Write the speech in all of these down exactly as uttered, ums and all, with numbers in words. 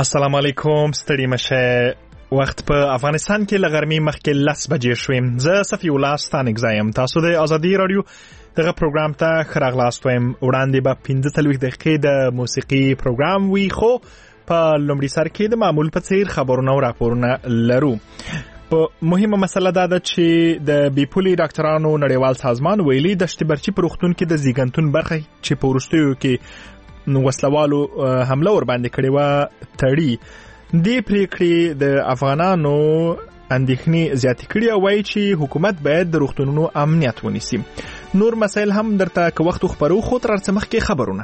السلام علیکم، ستړي مشه. وخت په افغانستان کې له غرمې مخکې لس بجې شوې. زه صفي الله ستانک زایم. تاسو د ازادي رادیو دغه پروګرام ته ښه راغلاست وایم. وړاندې به پنځه څلوېښت دقیقې د موسیقي پروګرام وي، خو په لومړي سر کې د معمول په څیر خبرونه او راپورونه لرو. په مهمه مسله دا ده چې د بیپولي ډاکټرانو نړیوال سازمان ویلي د شتبرچي په روغتون کې د زیږنتون برخه چې په وروستیو کې وسلوالو حمله ور باندې کړې وه تړي. دې پریکړې د افغانانو اندېښنې زیاتې کړي او وایي چې حکومت باید د روغتونونو امنیت ونیسي. نور مسایل هم درته که وخت خبرو، خو تر هر څه مخکې خبرونه.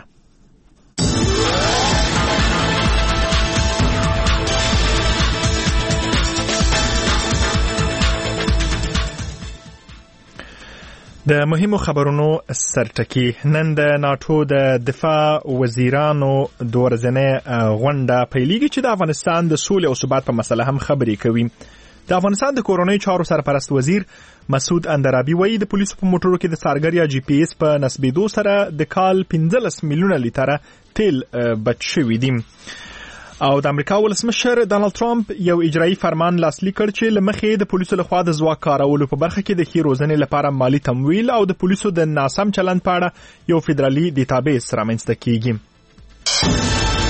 د مهمو خبرونو سرټکی. نن د ناتو د دفاع وزیرانو د ورځنۍ غونډه پیلېږي چې د افغانستان د سولې او ثبات په مسله هم خبرې کوي. د افغانستان د کورنۍ چارو سرپرست وزیر مسعود اندرابي وایي د پولیسو په موټرو کې د څارګر یا جی پی ایس په نسبېدو سره د کال پنځلس میلیونه لیټره تیل بچ شوي دي. او د امریکا ولسمشر ډانلډ ټرمپ یو اجرایي فرمان لاسلیک کړ چې لمخې د پولیسو لخوا د ځواک کارولو په برخه کې د ښې روزنې لپاره مالی تمویل او د پولیسو د ناسم چلند په اړه یو فدرالي ډیټابیس رامنځته کیږي.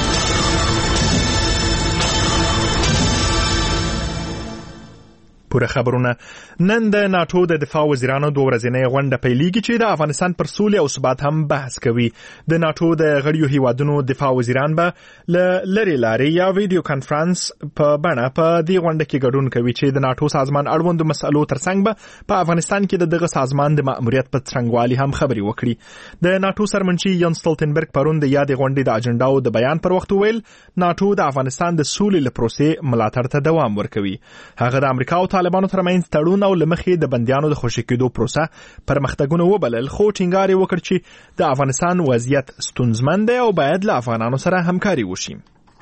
پوره خبرونه. نن د ناتو د دفاع وزیرانو د ورځنۍ غونډه پیلېږي چې د افغانستان پر سولې او ثبات هم بحث کوي. د ناتو د غړیو هیوادونو دفاع وزیران به له لرې لارې یا ویډیو کانفرنس په بڼه په دې غونډه کې ګډون کوي چې د ناتو سازمان اړوندو مسألو ترڅنګ به په افغانستان کې د دغه سازمان د مأموریت په څرنګوالي هم خبرې وکړي. د ناتو سرمنشي یان سټولټنبرګ پرون د یادې غونډې د اجنډاو د بیان پر وخت ویل ناتو د افغانستان د سولې له پروسې ملاتړ ته دوام ورکوي. هغه د امریکا او طالبانو ترمنځ تړون او لمخې د بندیانو د خوشي کېدو پروسه پرمختګونه وبلل، خو ټینګار یې وکړ چې د افغانستان وضعیت ستونزمن دی او باید له افغانانو سره همکاري وشي.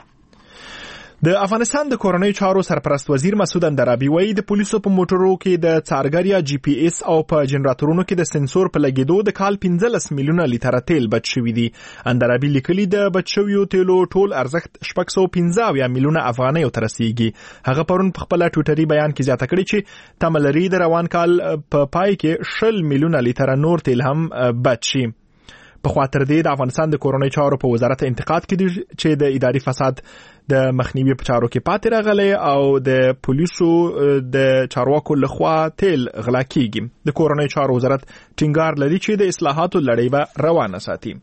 د افغانستان د کورنۍ چارو سرپرست وزیر مسعود اندرابي وایي د پولیسو په موټرو کې د څارګر یا جی پی ایس او په جنراتورونو کې د سنسور په لګېدو د کال پنځلس میلیونه لیټره تیل بچ شوي دي. اندرابي لیکلي د بچ شویو تیلو ټول ارزښت شپږ سوه پنځه اویا میلیونه افغانیو ته رسیږي. هغه پرون په خپل ټویټري بیان کې زیاته کړې چې تمه لري د روان کال په پای کې شل میلیونه لیټره نور تیل هم بچ شي. په خاطر دې د افغانستان د کورنۍ چارو په وزارت انتقاد کړي چې د اداري فساد د مخنیوي په چارو کې پاتې راغلي او د پولیسو د چارواکو لخوا تیل غلا کیږي. د کورنۍ چارو وزارت ټینګار لري چې د اصلاحاتو لړۍ به روانه ساتي.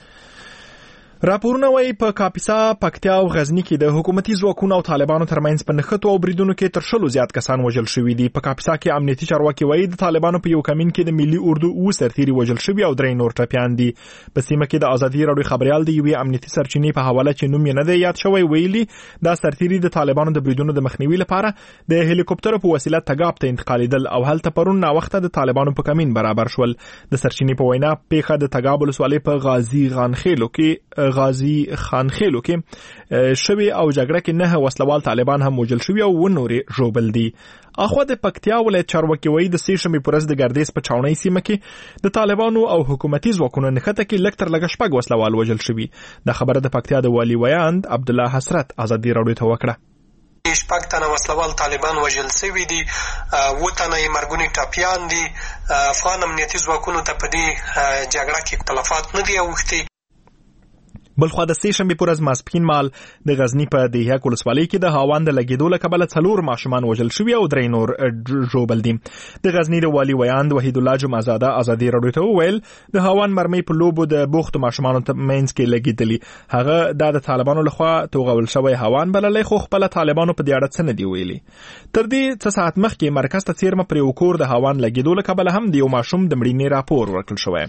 راپورونه وايي په کاپیسا، پکتیا او غزنی کې د حکومتي ځواکونو او طالبانو ترمنځ په نښتو او بریدونو کې تر شلو زیات کسان وژل شوي دي. په کاپیسا کې امنیتي چارواکي وايي د طالبانو په یو کمین کې د ملي اردو او سرتیري وژل شوي او درې نور ټپیان دي. په سیمه کې د ازادي راډیو خبريال د یوې امنیتي سرچینې په حواله چې نوم یې نه دی یاد شوی ویلي دا سرتیري د طالبانو د بریدونو د مخنیوي لپاره د هلیکوپټر په وسیله تګاب ته انتقالیدل او هلته پرون نا وخته د طالبانو په کمین برابر شول. د سرچینې په وینا پیښه د تګاب ولسوالۍ په غازی خانخیلو کې غازی خانخیلو کې شوی او جګړه کې نه وسلوال طالبان هم وژل شوی او ونورې ژوبل دي. اخو د پکتیا ولایت چارواکي وایي د سې شنبې په ورځ د ګردیز په چاونۍ سیمه کې د طالبانو او حکومتي ځواکونو نښته کې لږ تر لږه شپږ وسلوال وژل شوي. د خبره د پکتیا د والي ویاند عبدالله حسرت ازادي راډیو ته وکړه. شپږ تنه وسلوال طالبان وژل شوي دي، اووه تنه یې مرګوني ټپیان دي. افغان امنیتي ځواکونو ته په دې جګړه کې تلفات نه دي اوښتي. بلخوا د سې شنبې په ورځ ماسپښین مهال د غزني په دیهک ولسوالۍ کې د هاوان د لګېدو له کبله څلور ماشومان وژل شوي او درې نور ژوبل دي. د غزني د والي ویاند وحید الله جمعزاده ازادي راډیو ته وویل د هاوان مرمۍ په لوبو د بوختو ماشومانو ته منځ کې لګېدلي. هغه دا د طالبانو لخوا توغول شوی هاوان بللی، خو خپله طالبانو په دې اړه څه نه دي ویلي. تر دې څه ساعت مخکې مرکز ته څیرمه پرې وکور د هاوان لګېدو له کبله هم د یو ماشوم د مړینې راپور ورکړل شوی.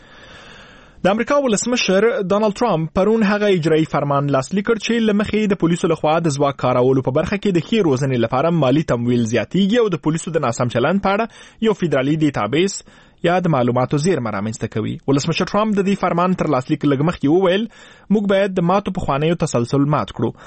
د امریکا ولسمشر ډانلډ ټرمپ پرون هغه اجرایي فرمان لاسلیک کړ چې لمخې د پولیسو لخوا د ځواک کارولو په برخه کې د ښې روزنې لپاره مالی تمویل زیاتیږي او د پولیسو د ناسم چلند په اړه یو فدرالي ډیټابیس یا د معلوماتو زیرمه رامنځته کوي. ولسمشر ټرمپ د دې فرمان تر لاسلیک لږ مخکې وویل موږ باید د ماتو پخوانیو تسلسل مات کړو.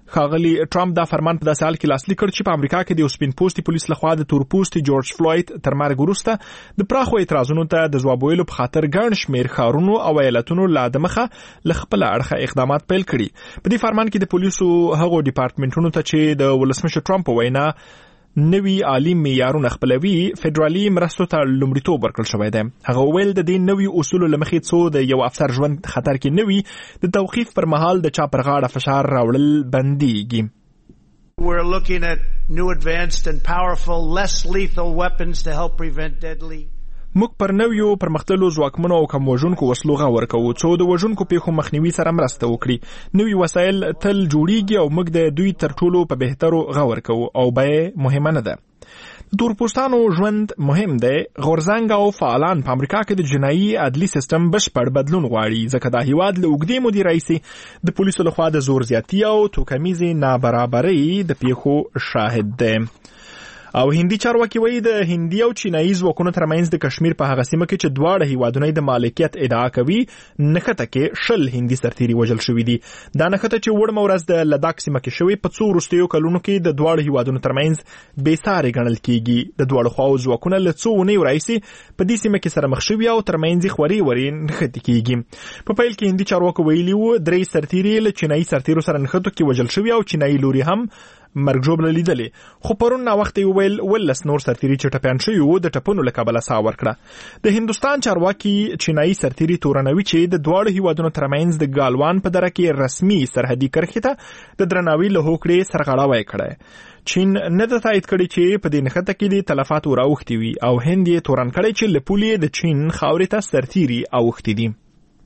ښاغلي ټرمپ دا فرمان په داسې حال کې لاسلیک کړ چې په امریکا کې د سپین پوستي پولیس لخوا د تور پوستي جورج فلوید تر مرګ وروسته د پراخو اعتراضونو ته د ځواب ویلو په خاطر ګڼ شمېر ښارونو او ایالتونو لا د مخه له خپله اړخه اقدامات پیل کړي. په دې فرمان کې د پولیسو هغو ډیپارټمنټونو ته چې د ولسمشر ټرمپ په وینا نوی عالی معیارونه خپلوي فدرالي مرستو ته لومړیتوب ورکړل شوی دی. هغه ویل د دې نوي اصولو له مخې څو د یو افسر ژوند خطر کې نوي د توقیف پر مهال د چا پر غاړه فشار راوړل بنديږي. We're looking at new advanced and powerful less lethal weapons to help prevent deadly. موږ پر نویو پرمختللو ځواکمنو او کم وژونکو وسلو غور کوو څو د وژونکو پیښو مخنیوي سره مرسته وکړي. نوي وسایل تل جوړیږي او موږ د دوی تر ټولو په بهترو غور کوو او به مهمه نه ده. تورپوستانو ژوند مهم دی. غورځنګ او فعالان په امریکا کې د جنایي عدلي سیستم بشپړ بدلون غواړي ځکه دا هیواد له اوږدې مودې راهیسې د پولیسو لخوا د زور زیاتي او توکمیزې نابرابرۍ د پیښو شاهد دی. او هندي چارواکي وایي د هندي او چینایي ځواکونو ترمنځ د کشمیر په هغه سیمه کې چې دواړه هیوادونه د مالکیت ادعا کوي نښته کې شل هندي سرتیري وژل شوي دي. دا نښته چې وړمه ورځ د لداخ سیمه کې شوې په څو وروستیو کلونو کې د دواړو هیوادونو ترمنځ بېسارې ګڼل کیږي. د دواړو خواو ځواکونه له څو اونیو راهیسې په دې سیمه کې سره مخ شوي او ترمنځ یې خورې ورې نښتې کیږي. په پیل کې هندي چارواکو ویلي وو درې سرتیري له چینایي سرتیرو سره نښتو کې وژل شوي او چینایي لوري هم مرګ ژوبله لیدلې. خو پرون ناوخته یې وویل ولس نور سرتیري چې ټپیان شوي وو د ټپونو له کبله ساه ورکړه. د هندوستان چارواکي چینایي سرتیري تورنوي چې د دواړو هیوادونو ترمنځ د ګالوان په دره کې رسمي سرحدي کرښې ته د درناوي له هوکړې سرغړاوی کړی. چین نه ده تایید کړی چې په دې نښته کې د تلفاتو راوښتي وي او هند یې تورن کړی چې له پولې د چین خاورې ته سرتیري اوښتي دي.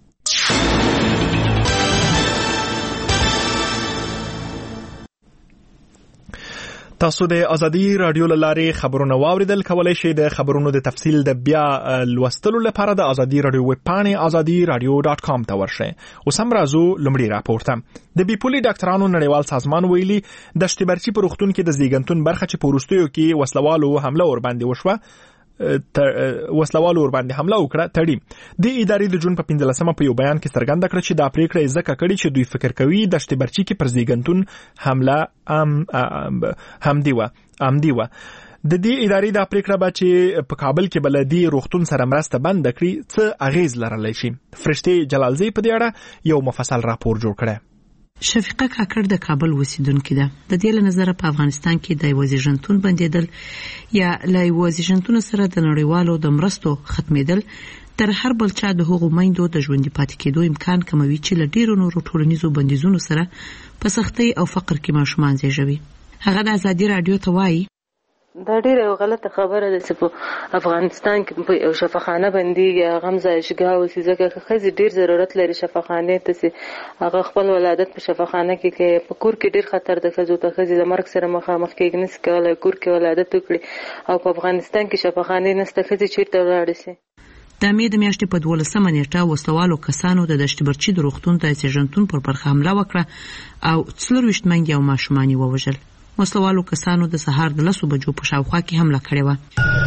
تاسو د ازادي رادیو له لارې خبرونه واوریدل. کولای شئ د خبرونو د تفصیل د بیا لوستلو لپاره د ازادي رادیو ویب پاڼې ازادي رادیو ډاټ کام ته ورشئ. اوس هم راځو لومړی راپور ته. د بیپولي ډاکټرانو نړیوال سازمان ویلي د شتبرچي په روغتون کې د زیږنتون برخه چې په وروستیو کې وسلوالو حمله ور باندې وشوه وسلوالو ور باندې حمله وکړه تړي. د ادارې د جون په پنځلسمه په یو بیان کې څرګنده کړه چې دا پریکړه یې ځکه کړې چې دوی فکر کوي د شتبرچي کې پر زیږنتون حمله ام همدی و امدی و د دې ادارې دا پریکړه به چې په کابل کې بلدي روغتون سره مرسته بند کړي څه اغیز لرلی شي. فرشته جلالزی په دې اړه یو مفصل راپور جوړ کړی. شفیقه کاکړ د کابل اوسیدونکې ده. د دې له نظره په افغانستان کې د وزیرجنتون بندیدل یا له وزیرجنتون سره د نړیوالو د مرستو ختمېدل تر هر بل چا د هغو میندو د ژوندي پاتې کېدو امکان کموي چې له ډیرو نورو ټولنیزو بندیزونو سره په سختۍ او فقر کې ماشومان زیږوي. هغه د ازادي رادیو ته وایي دا ډیره غلطه خبره ده چې په افغانستان کې په یو شفاخانه باندې هغه ځایشګاه اوسي ځکه ښځې ډیر ضرورت لري شفاخانه ته سي هغه خپل ولادت په شفاخانه کې کې په کور کې ډیر خطر ده ښځو ته ښځې د مرګ سره مخامخ کېږي نس کولای کور کې ولادت وکړي او په افغانستان کې شفاخانه نشته ښځې چیرته ولاړ شي. د مې د میاشتې په دولسمه نیټه وسلوالو کسانو د دشتبرچي د روغتون د زیږنتون پر برخه حمله وکړه او څلورویشت میندې او ماشومان یې ووژل. وسلوالو کسانو د سهار د لسو بجو په شاوخوا کې حمله کړې وه.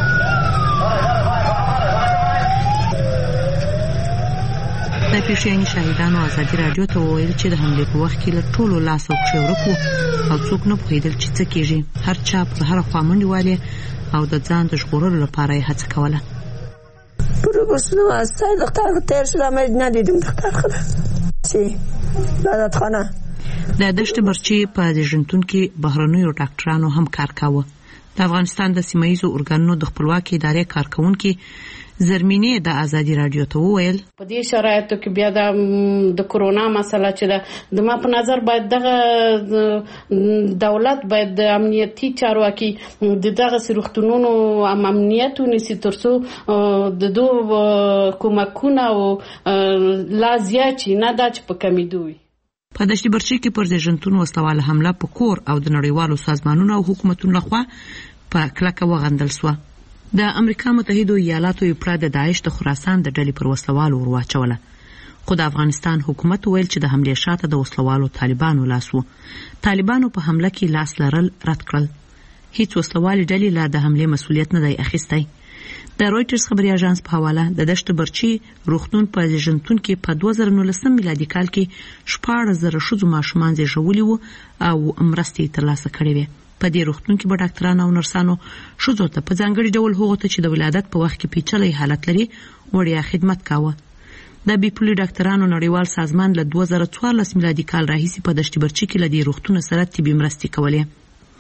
د پیښې شاهدانو ازادي رادیو ته وویل چې د حملې په وخت کې له ټولو لاس او پښې ورک وو او څوک نه پوهېدل چې څه کېږي. هر چا پر هره خوا منډې والې او د ځان د ژغورلو لپاره یې هڅه کوله. پروبوسنو از سر دختر تیر شدم ندیدیم دختر خدا چی لادت خانه د دشتبرچي په زیږنتون کې بهرنیو ډاکټرانو هم کار کاوه. د افغانستان د سیمایي ارګانونو د خپلواکي ادارې کارکونکي زرمینې د ازادي رادیو ته وویل په دې شرایطو کې بیا د د کورونا مسله چې ده د ما په نظر باید دغه دولت باید د امنیتي چارواکي د دغه روغتونونو امنیت ونیسي ترڅو د دوه کومکونه او لا زیات نه دا چې په کمیدو وي. په دشتبرچي کې پر زیږنتون وسلواله حمله په کور او د نړیوالو سازمانونو او حکومتونو لخوا په کلکه وغندل شوه. د امریکا متحده ایالاتو افراد د داعش د خراسان د ډلې پر وسلوالو ورواچوله. خو د افغانستان حکومت ویل چې د حملې شاته د وسلوالو طالبانو لاس وو. طالبانو په حمله کې لاس لرل رد کړل. هیڅ وسلوالې ډلې لا د حملې مسؤلیت نه دی اخیستی. د رويټرز خبري اژانس په حواله د دشت برچی روغتون په زیږنتون کې په دوه زره نولسم میلادي کال کې شپږ زره شذو ماشومان زیږولي وو او مرستې ترلاسه کړې وې. په دې روغتون کې به ډاکټرانو او نرسانو شذو ته په ځانګړي ډول هغو ته چې د ولادت په وخت کې پیچلي حالت لري وړیا خدمت کاوه. د بیپولي ډاکټرانو نړیوال سازمان له دوه زره څوارلس میلادي کال راهیسې په دشت برچی کې له دې روغتون سره طبي مرستې کولې.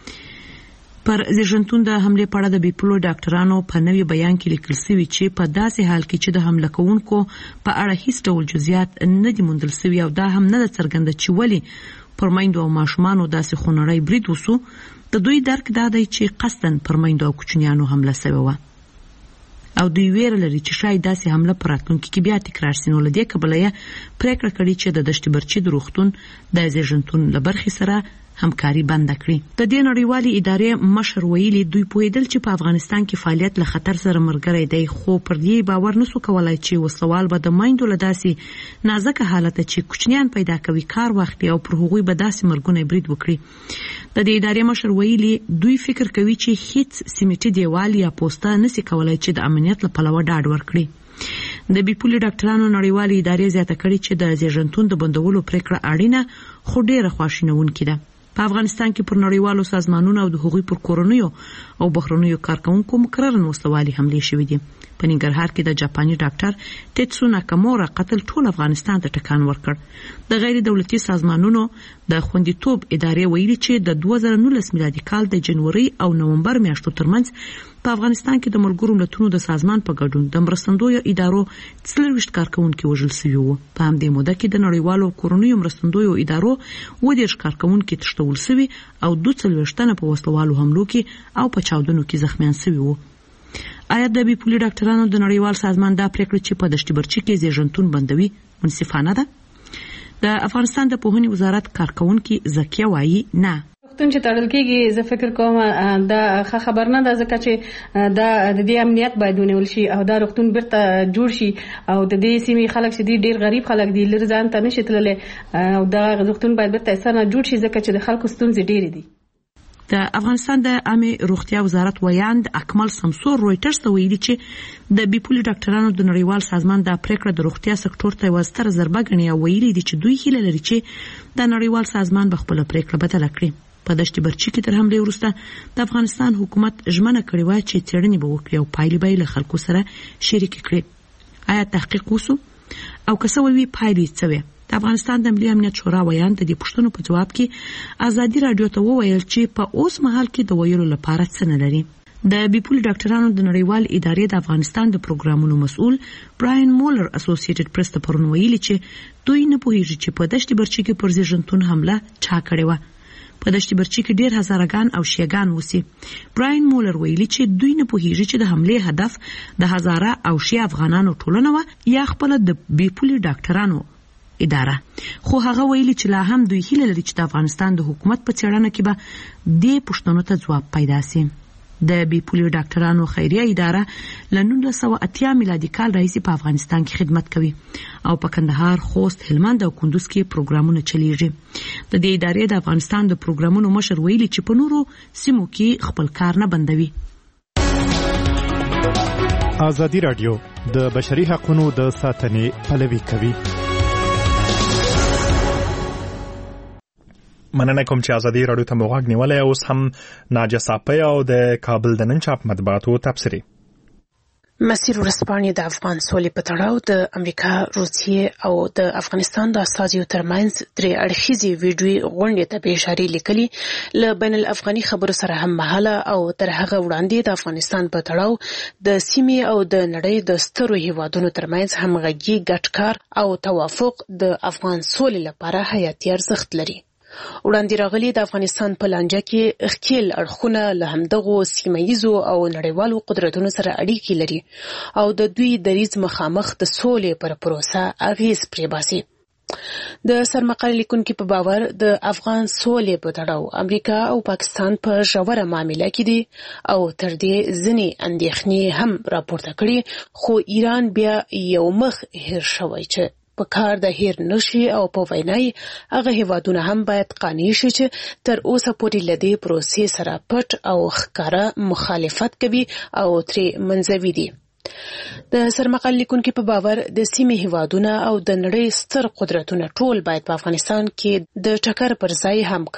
پر زیږنتون د حمله په اړه د بیپولو ډاکټرانو په نوي بیان کې لیکل شوی چې په داسې حال کې چې د حمله کوونکو په اړه هیڅ ډول جزئیات نه دي موندل شوي او دا هم نه څرګنده چې ولې پر میندو او ماشومانو داسې خونړی برید وسو. د دوی درک دا دی چې قصداً پر میندو او کوچنیانو حمله شوې وه او دوی ویره لري چې شاید داسې حمله په راتلونکي کې بیا تکرار شي. نو له دې کبله یې پریکړه کړې چې د دشت برچی د روغتون د زیږنتون له برخې سره همکاري بند کړي. د دې نړیوالې ادارې مشر ویلي دوی پوهیدل چې په افغانستان کې فعالیت له خطر سره مرګري دی، خو پر دې باور نسو کولای چې وسوال به د مایندو له داسې نازکه حالت چې کوچنیان پیدا کوي کار واخلي او پر هغوی به داسې مرګونه برید وکړي. د دې ادارې مشر ویلي دوی فکر کوي چې هیڅ سیمټي دیوال یا پوسټه نسی کولای چې د امنیت له پلوه ډاډ ورکړي. د بیپولي ډاکټرانو نړیوالې ادارې زیاته کړې چې د زیږنتون د بندولو پریکړه اړینه خو ډیره خواشینونکې ده. په افغانستان کې پر نړیوالو سازمانونو او د هغوی پر کورنیو او بهرنیو کارکونکو مکرر وسلوالي حملې شوې دي. په ننګرهار کې د جاپاني ډاکټر تیتسو ناکامورا قتل ټول افغانستان ته ټکان ورکړ. د غیر دولتي سازمانونو د خوندیتوب ادارې ویلي چې د دوه زره نولس میلادي کال د جنوري او نومبر میاشتو ترمنځ په افغانستان کې د ملګرو ملتونو د سازمان په ګډون د مرستندویو ادارو څلوېښت کارکونکي وژل شوي وو. په همدې موده کې د نړیوالو کورنیو مرستندویو ادارو اووه دېرش کارکونکي تښتول شوي او دوه څلوېښت تنه په وسلوالو حملو کې او په چاودنو کې زخمیان شوي وو. آیا د بیپولي ډاکټرانو د نړیوال سازمان دا پریکړه چې په دشت برچی کې زیږنتون بندوي منصفانه ده؟ د افغانستان د پوهنې وزارت کارکونکي زکیه وایي نه. روغتون چې تړل کېږي زه فکر کوم دا ښه خبر نه ده، ځکه چې دا د دې امنیت باید ونیول شي او دا روغتون بیرته جوړ شي او د دې سیمې خلک چې دي ډېر غریب خلک دي، لرې ځان ته نشي تللی او دا روغتون باید بیرته اسانه جوړ شي ځکه چې د خلکو ستونزې ډېرې دي. د افغانستان د عامه روغتیا وزارت ویاند اکمل سمسور رويټرز ته ویلي چې د بیپولي ډاکټرانو د نړیوال سازمان د پریکړه د روغتیا سکتور ته یوه ستره ضربه ګڼي او ویلي دي چې دوی هیله لري چې د نړیوال سازمان به خپله پریکړه بدله کړي. په دشت برچی کې تر حملې وروسته د افغانستان حکومت ژمنه کړې وه چې څېړنې به وکړي او پایلې به یې له خلکو سره شریکې کړي. آیا تحقیق وسو او که څه وي پایلې څه وې؟ د افغانستان د ملي امنیت شورا ویان د دې پوښتنو په جواب کې ازادي راډیو ته وویل چې په اوس مهال کې د ویلو لپاره څه نه لري. د بیپولي ډاکټرانو د نړیوال ادارې د افغانستان د پروګرامونو مسؤل براین مولر اسوسییټډ پریس ته پرون ویلي چې دوی نه پوهیږي چې په دشت برچی کې پر زیږنتون حمله چا کړې وه. په دشت برچی کې ډېر هزارګان او شیعاګان وسی. براین مولر ویلي چې دوی نه پوهیږي چې د حملې هدف د هزاره او شیعه افغانانو ټولنه وه یا خپل د بیپولي ډاکټرانو اداره. خو هغه ویلي چې لا هم دوی هیله لري چې د افغانستان د حکومت په څېړنه کې به دې پوښتنو ته ځواب پیدا شي. د بیپولي ډاکټرانو خیریه اداره له نولس سوه اتیا میلادي کال راهیسې په افغانستان کې خدمت کوي او په کندهار، خوست، هلمند او کندوز کې پروګرامونه چلیږي. د دې ادارې د افغانستان د پروګرامونو مشر ویلي چې په نورو سیمو کې خپل کار نه بندوي. ازادي راډیو د بشري حقوقو د ساتنې پلوي کوي. مننه کوم چې ازادي راډیو ته موږ غوښنیولای. اوس هم ناجه صاحب او د کابل د نن چاپ مطبوعاتو تبصرې. مسیر ورځپاڼې د افغان سولې په تړاو د امریکا، روسیې او د افغانستان د استازیو ترمنځ درې اړخیزې ویډیوي غونډې ته به اشارې لیکلي. له بین الافغاني خبرو سره هم مهاله او تر هغه وړاندې د افغانستان په تړاو د سیمې او د نړۍ د سترو هیوادونو ترمنځ همغږي، ګډ کار او توافق د افغان سولې لپاره حیاتي ارزښت لري. وړاندې راغلي د افغانستان په لانجه کې ښکیل اړخونه له همدغو سیمهییزو او نړیوالو قدرتونو سره اړیکې لري او د دوی دریځ مخامخ د سولې پر پروسه اغیز پرې باسي. د سرمقاله لیکونکو په باور د افغان سولې په تړاو امریکا او پاکستان په ژوره معامله کې دي او تر دې ځینې اندېښنې هم راپورته کړي، خو ایران بیا یو مخ هیر شوی چې په کار د هیر نشي او په وینای هغه هیوادونه هم باید قانوني شي چې تر اوسه پورې لدی پروسې سره پټ او ښکارا مخالفت کوي او ترې منځوي دي. د سرمقال لیکونکو په باور د سیمې هیوادونه او د نړۍ ستر قدرتونه ټول باید په افغانستان کې د ټکر پر ځای هم